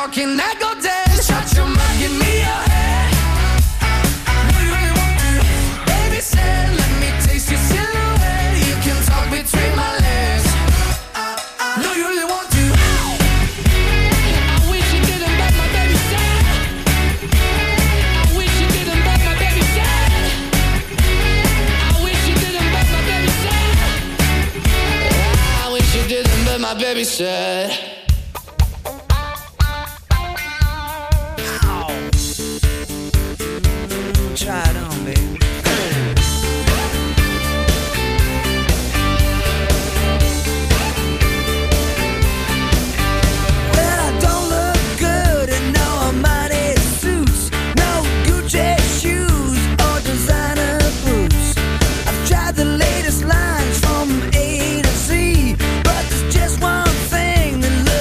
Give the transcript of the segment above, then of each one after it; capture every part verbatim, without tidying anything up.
or can I go dance? Shut your mouth, give me your hand. Do you really want to? Baby said, let me taste your silhouette. You can talk between my legs. Do you really want to? I wish you didn't, but my baby said. I wish you didn't, but my baby said. I wish you didn't, but my baby said. I wish you didn't, but my baby said. Try it on, baby. Well, I don't look good in no Armani suits, no Gucci shoes or designer boots. I've tried the latest lines from A to Z, but there's just one thing that looks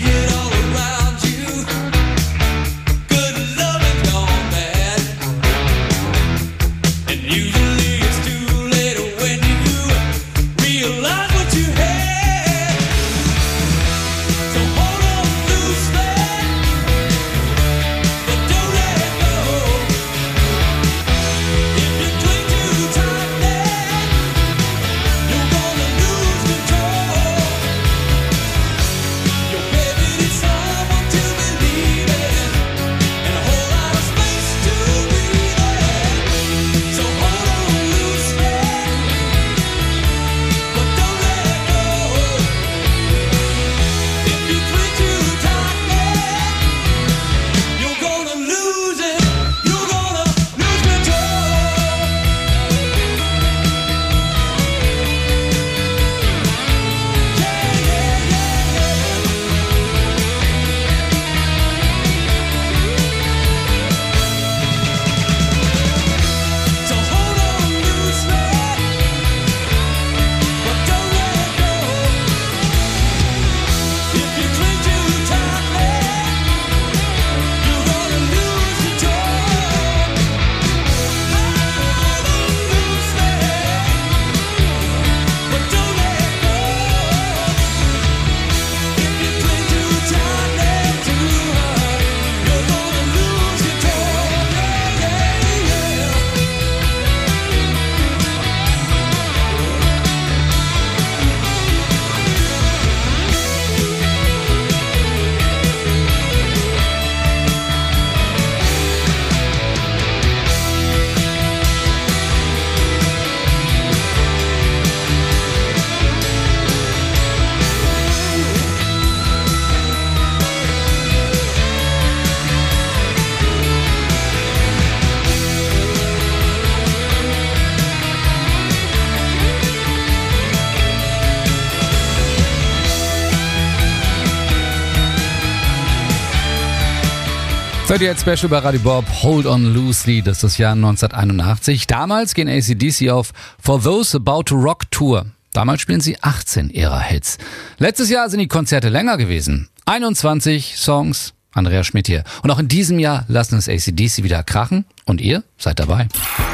thirty-eight Special bei Radio Bob, Hold On Loosely, das ist das Jahr neunzehnhunderteinundachtzig. Damals gehen A C D C auf For Those About to Rock Tour. Damals spielen sie achtzehn ihrer Hits. Letztes Jahr sind die Konzerte länger gewesen. einundzwanzig Songs. Andreas Schmidt hier. Und auch in diesem Jahr lassen es A C D C wieder krachen. Und ihr seid dabei.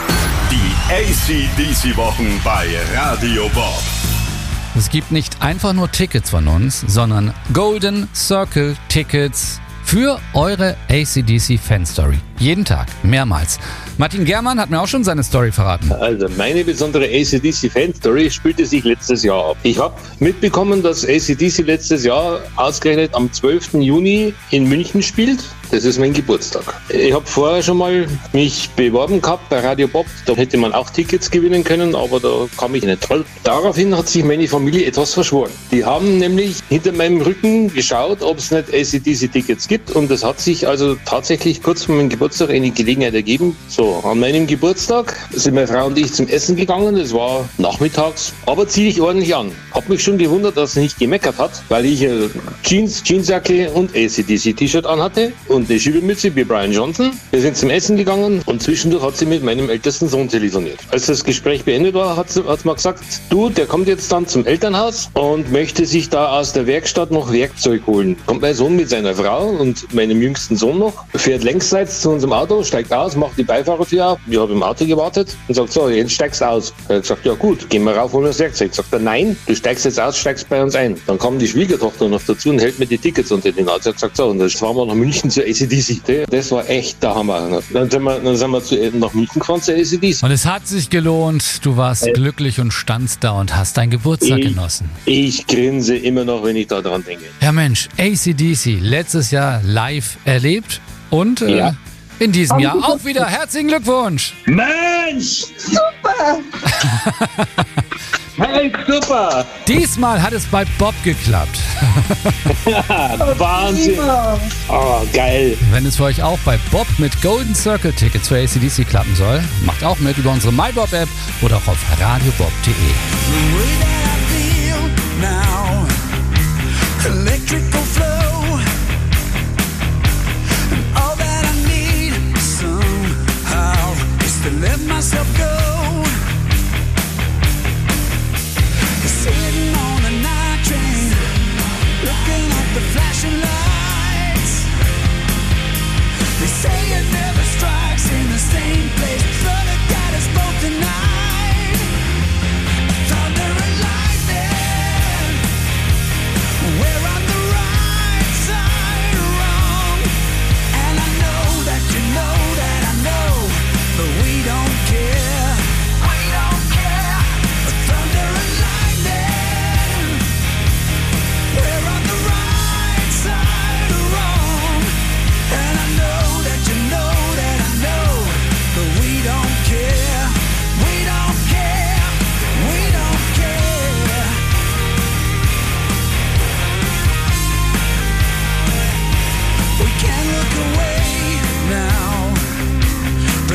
Die A C D C-Wochen bei Radio Bob. Es gibt nicht einfach nur Tickets von uns, sondern Golden Circle Tickets für eure A C D C-Fan-Story. Jeden Tag, mehrmals. Martin Germann hat mir auch schon seine Story verraten. Also meine besondere A C D C-Fan-Story spielte sich letztes Jahr ab. Ich habe mitbekommen, dass A C D C letztes Jahr ausgerechnet am zwölften Juni in München spielt. Das ist mein Geburtstag. Ich habe vorher schon mal mich beworben gehabt bei Radio Bob. Da hätte man auch Tickets gewinnen können, aber da kam ich nicht dran. Daraufhin hat sich meine Familie etwas verschworen. Die haben nämlich hinter meinem Rücken geschaut, ob es nicht A C D C-Tickets gibt. Und es hat sich also tatsächlich kurz vor meinem Geburtstag eine Gelegenheit ergeben. So, an meinem Geburtstag sind meine Frau und ich zum Essen gegangen. Das war nachmittags, aber ziehe ich ordentlich an. Hab mich schon gewundert, dass sie nicht gemeckert hat, weil ich äh, Jeans, Jeansjacke und A C D C-T-Shirt anhatte. Und eine Schiebermütze wie Brian Johnson. Wir sind zum Essen gegangen und zwischendurch hat sie mit meinem ältesten Sohn telefoniert. Als das Gespräch beendet war, hat sie hat mal gesagt, du, der kommt jetzt dann zum Elternhaus und möchte sich da aus der Werkstatt noch Werkzeug holen. Kommt mein Sohn mit seiner Frau und meinem jüngsten Sohn noch, fährt längsseits zu unserem Auto, steigt aus, macht die Beifahrertür auf. Ich habe im Auto gewartet und sagt, so, jetzt steigst du aus. Er hat gesagt, ja gut, gehen wir rauf, holen das Werkzeug. Sagt er, nein, du steigst jetzt aus, steigst bei uns ein. Dann kam die Schwiegertochter noch dazu und hält mir die Tickets unter den Nase. Er hat gesagt, so, und dann fahren wir nach München zu A C D C. Das war echt der Hammer. Dann sind wir, dann sind wir zu, nach München gefahren zu A C D C. Und es hat sich gelohnt. Du warst äh, glücklich und standst da und hast deinen Geburtstag ich, genossen. Ich grinse immer noch, wenn ich da dran denke. Ja Mensch, A C D C letztes Jahr live erlebt und äh, ja. in diesem Jahr auch wieder. Herzlichen Glückwunsch! Mensch! Super! Hey, super! Diesmal hat es bei Bob geklappt. Wahnsinn! Oh, geil! Wenn es für euch auch bei Bob mit Golden Circle Tickets für A C D C klappen soll, macht auch mit über unsere MyBob-App oder auch auf radiobob punkt de. Sitting on a night train, looking at the flashing lights.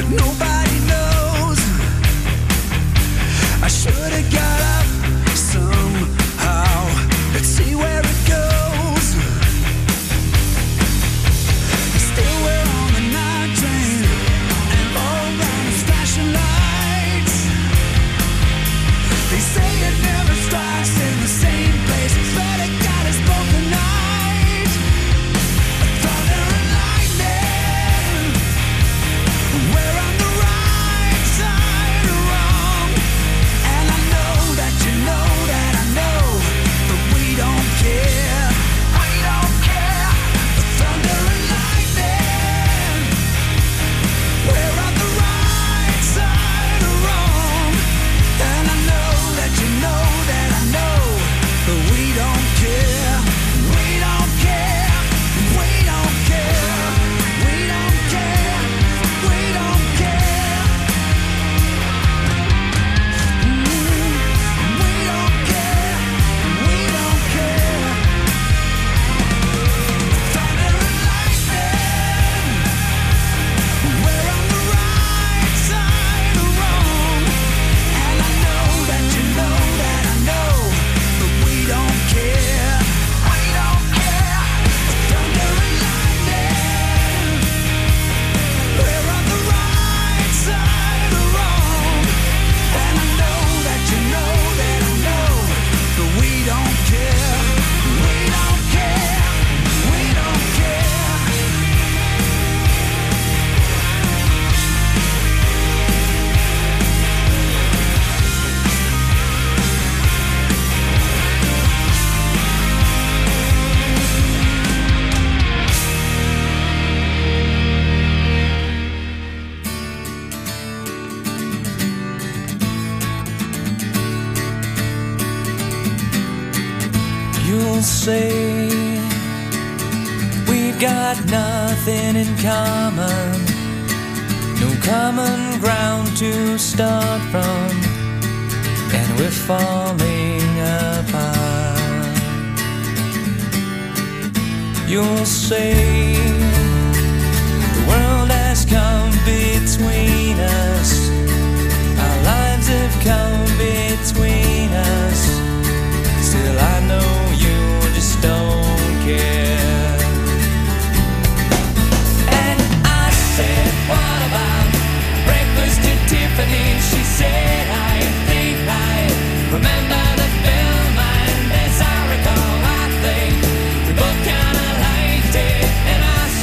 nobody knows. I should have got up somehow. Let's see where it goes. Still we're on the night train, and all around is flashing lights. They say it never strikes in the same place, but it got us both tonight. Thunder and lightning, we're on the right side or wrong. And I know that you know that I know, but we don't care. We don't care. Thunder and lightning, we're on the right side or wrong. And I know that you know that I know, but we don't care. We don't care. We don't care. We don't care. We don't care. Mm, we don't care. We don't care. Thunder and lightning, we're on the right side or wrong. And I know that you know that I know, but we don't care. We don't care. Thunder and lightning, we're on the right side or wrong. And I know that you know that I know, but we don't care. We don't care. We don't care. You'll say we've got nothing in common, no common ground to start from, and we're falling apart. You'll say the world has come between us, our lives have come between us. Still I know you just don't care. And I said, what about breakfast at Tiffany? She said, I think I remember the film, and as I recall, I think we both kinda liked it. And I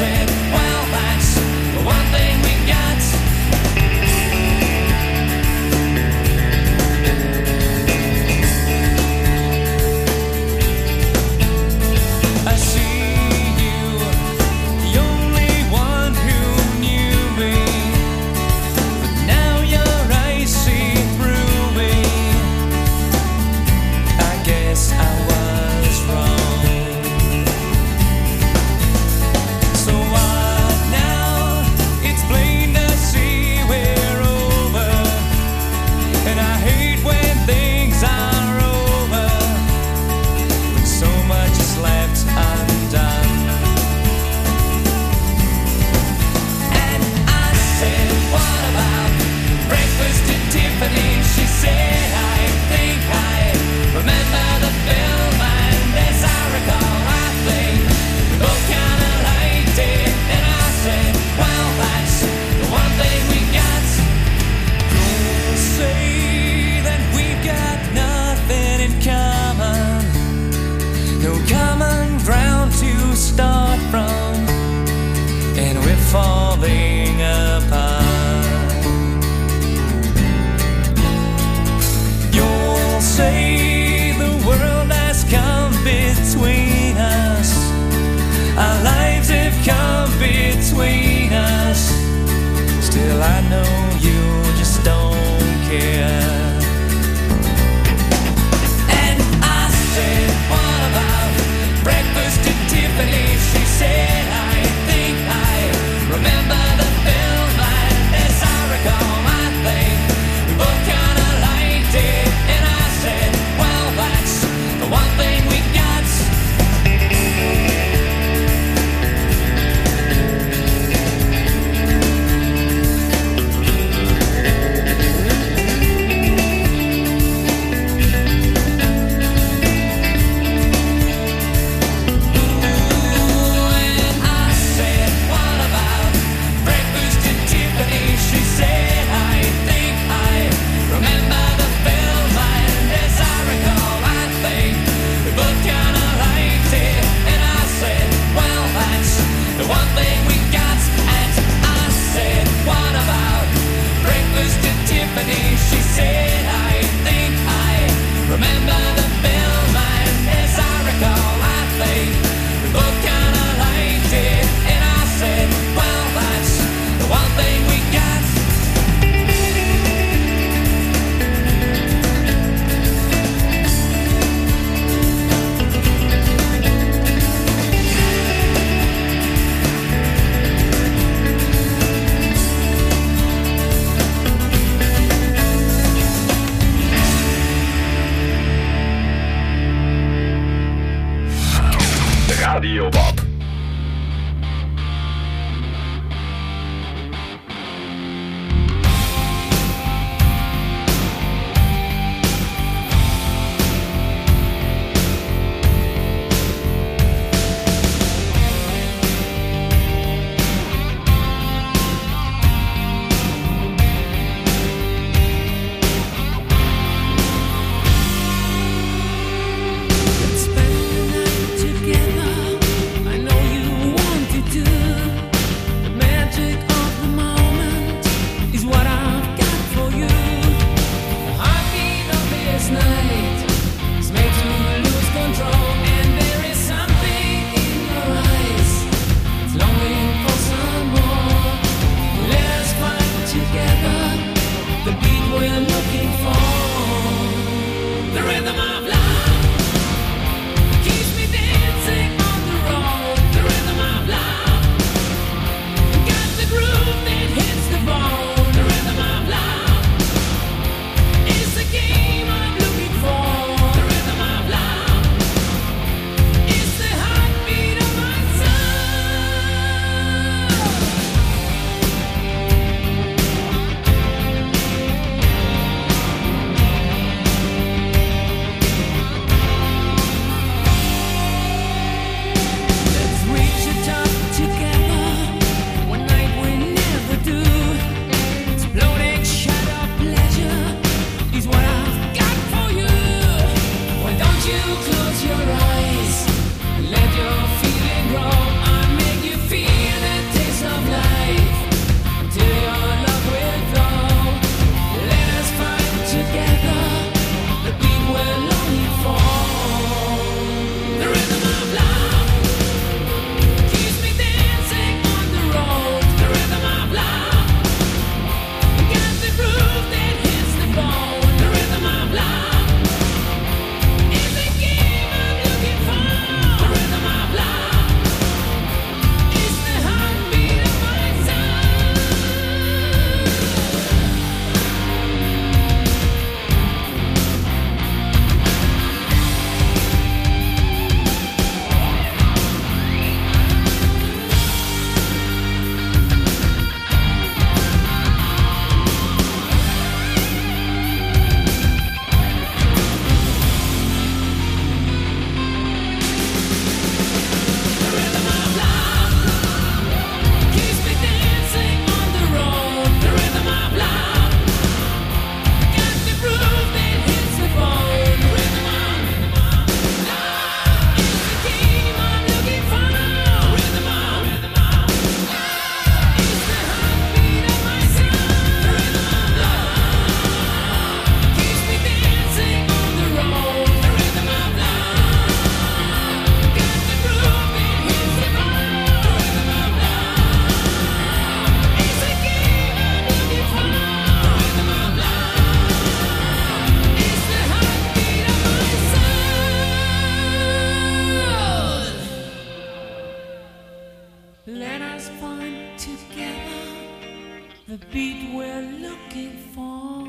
Let us find together the beat we're looking for.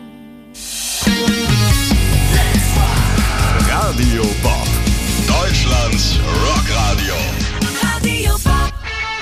Radio Bob, Deutschlands Rockradio. Radio Bob.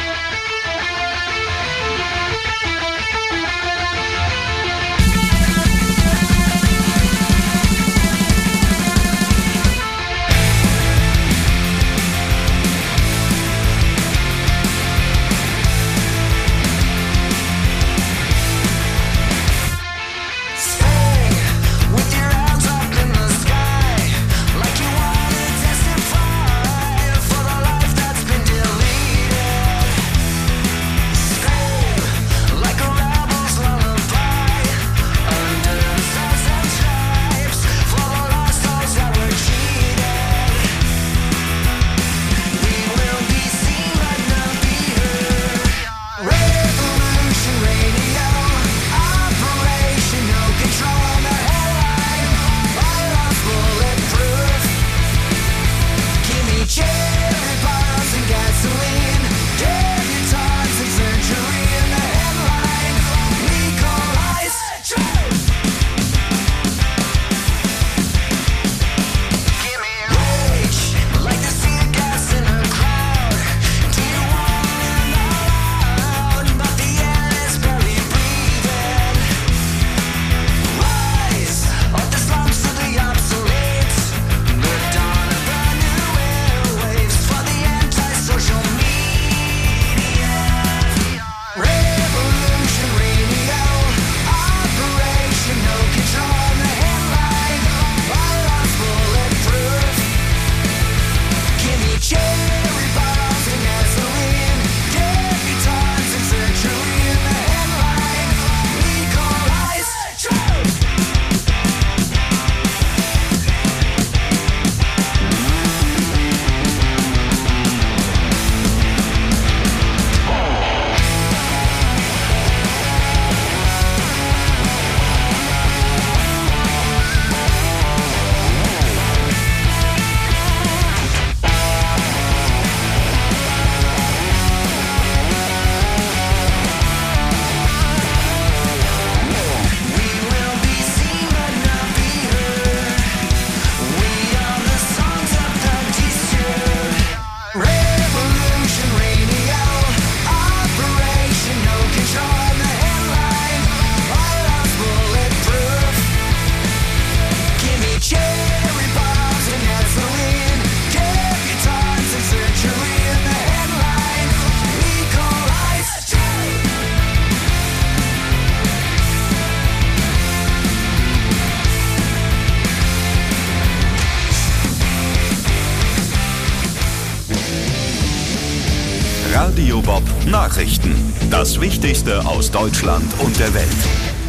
Radio Bob Nachrichten. Das Wichtigste aus Deutschland und der Welt.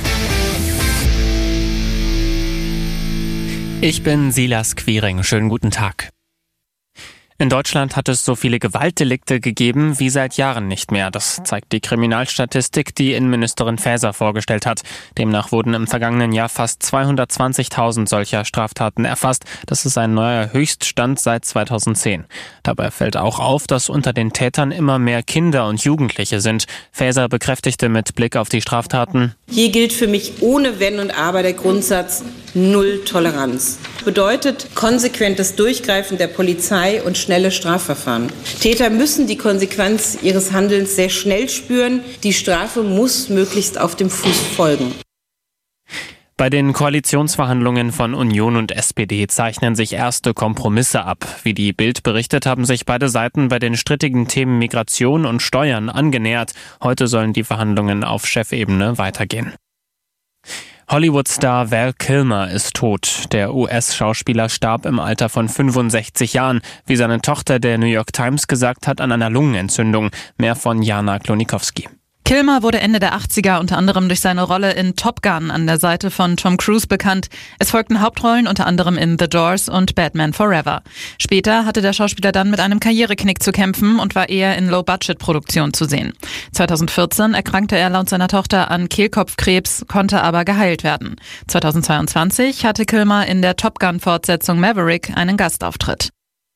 Ich bin Silas Quiring. Schönen guten Tag. In Deutschland hat es so viele Gewaltdelikte gegeben wie seit Jahren nicht mehr. Das zeigt die Kriminalstatistik, die Innenministerin Faeser vorgestellt hat. Demnach wurden im vergangenen Jahr fast zweihundertzwanzigtausend solcher Straftaten erfasst. Das ist ein neuer Höchststand seit zweitausendzehn. Dabei fällt auch auf, dass unter den Tätern immer mehr Kinder und Jugendliche sind. Faeser bekräftigte mit Blick auf die Straftaten: Hier gilt für mich ohne Wenn und Aber der Grundsatz Null Toleranz. Bedeutet konsequentes Durchgreifen der Polizei und schnelle Strafverfahren. Täter müssen die Konsequenz ihres Handelns sehr schnell spüren. Die Strafe muss möglichst auf dem Fuß folgen. Bei den Koalitionsverhandlungen von Union und S P D zeichnen sich erste Kompromisse ab. Wie die Bild berichtet, haben sich beide Seiten bei den strittigen Themen Migration und Steuern angenähert. Heute sollen die Verhandlungen auf Chefebene weitergehen. Hollywood-Star Val Kilmer ist tot. Der U S-Schauspieler starb im Alter von fünfundsechzig Jahren, wie seine Tochter der New York Times gesagt hat, an einer Lungenentzündung. Mehr von Jana Klonikowski. Kilmer wurde Ende der achtziger unter anderem durch seine Rolle in Top Gun an der Seite von Tom Cruise bekannt. Es folgten Hauptrollen unter anderem in The Doors und Batman Forever. Später hatte der Schauspieler dann mit einem Karriereknick zu kämpfen und war eher in Low-Budget-Produktionen zu sehen. zweitausendvierzehn erkrankte er laut seiner Tochter an Kehlkopfkrebs, konnte aber geheilt werden. zweitausendzweiundzwanzig hatte Kilmer in der Top Gun-Fortsetzung Maverick einen Gastauftritt.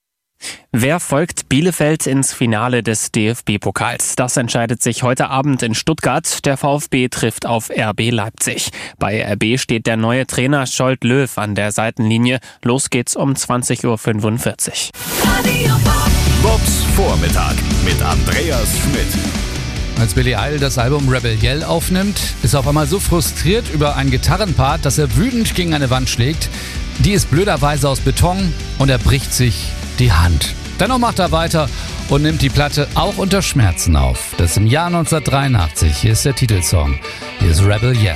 Wer folgt Bielefeld ins Finale des D F B-Pokals? Das entscheidet sich heute Abend in Stuttgart. Der VfB trifft auf R B Leipzig. Bei R B steht der neue Trainer Scholt Löw an der Seitenlinie. Los geht's um zwanzig Uhr fünfundvierzig. Bobs Vormittag mit Andreas Schmidt. Als Billy Idol das Album Rebel Yell aufnimmt, ist er auf einmal so frustriert über ein Gitarrenpart, dass er wütend gegen eine Wand schlägt. Die ist blöderweise aus Beton und er bricht sich die Hand. Dennoch macht er weiter und nimmt die Platte auch unter Schmerzen auf. Das ist im Jahr neunzehnhundertdreiundachtzig. Hier ist der Titelsong. Hier ist Rebel Yell.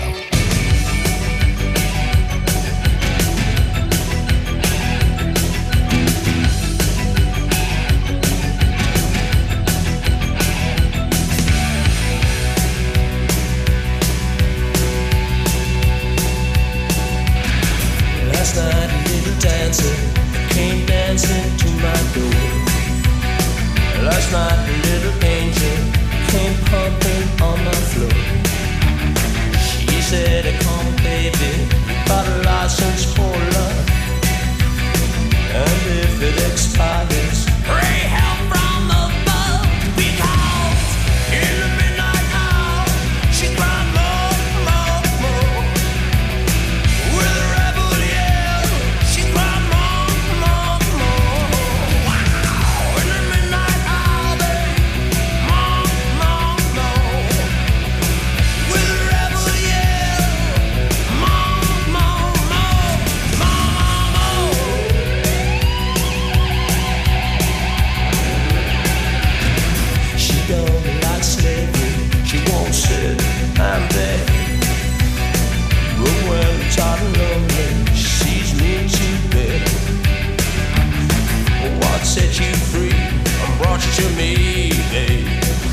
Last night a little dancer came dancing to my door. Last night a little angel came pumping on my floor. She said, come baby, got a license for love. And if it expires, pray help from above. Because in the midnight hour, she cried more, more, more. With a rebel yell, she cried more, more, more. Wow, in the midnight hour, babe, more, more, more. With a rebel yell, more, more, more, more, more. She don't like slavery, she won't sit and beg. But when I'm tired and lonely, she sees me to bed. What set you free and brought you to me, babe?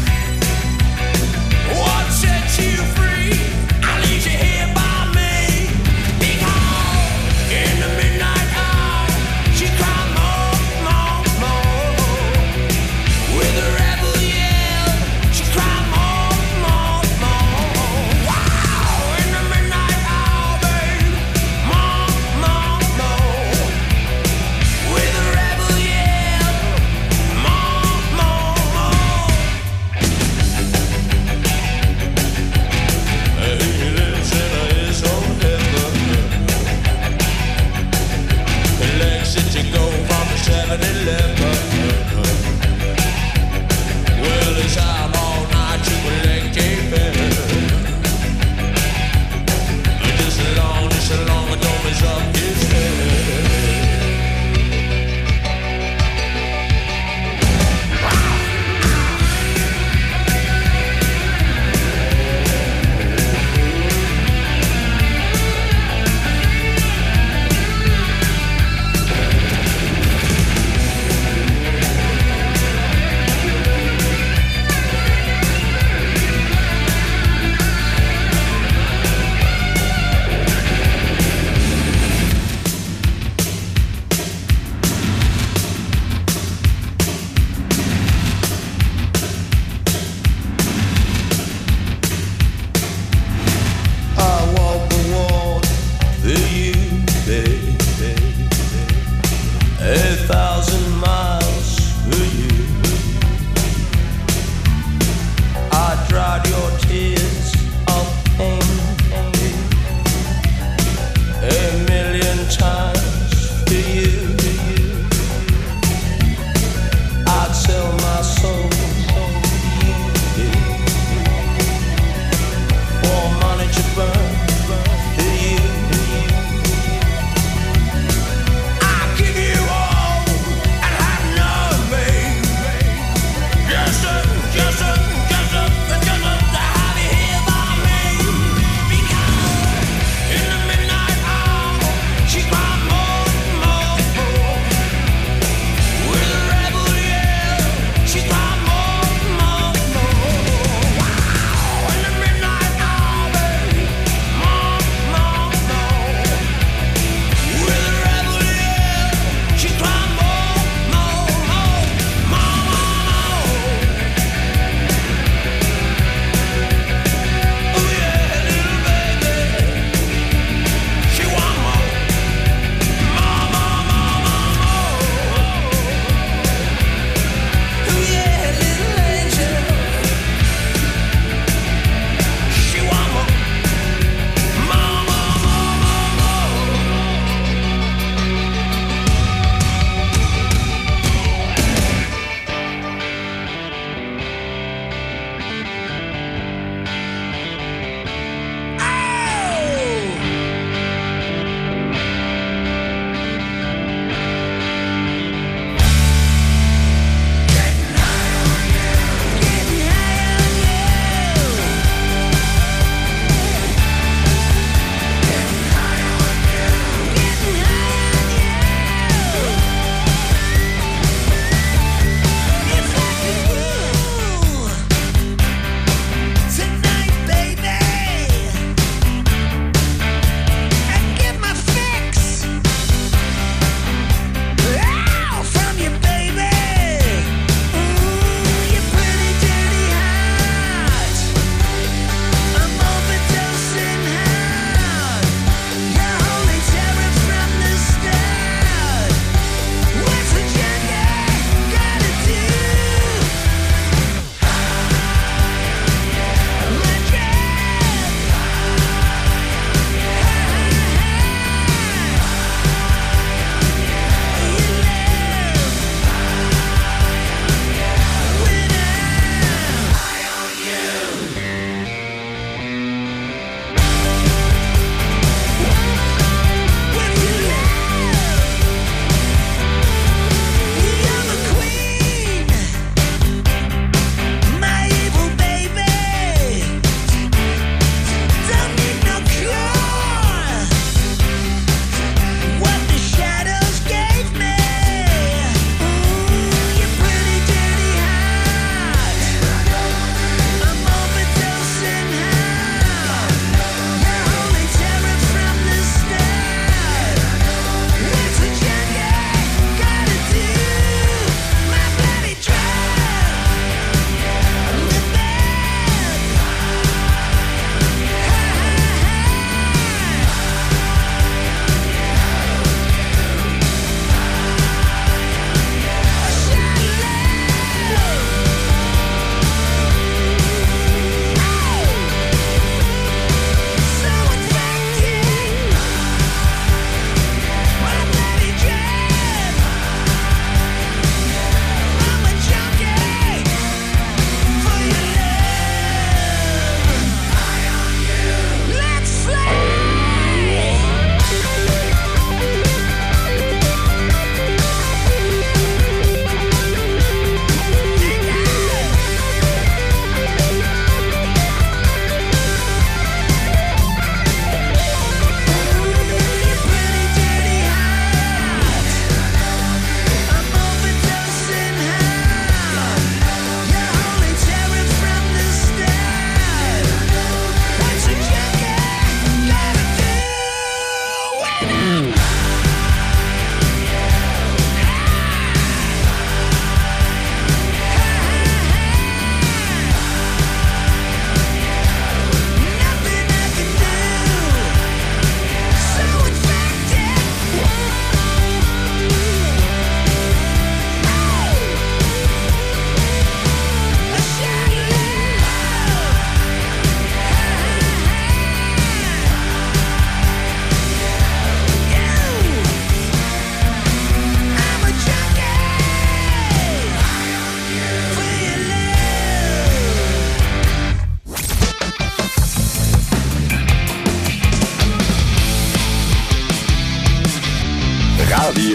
What set you free? I leave you here by me. Because in the midnight hour, she cried more, more, more. With a rebel yell, she cried more, more, more. Wow, in the midnight hour, babe, more, more, more. With a rebel yell, more, more, more.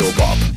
Bob.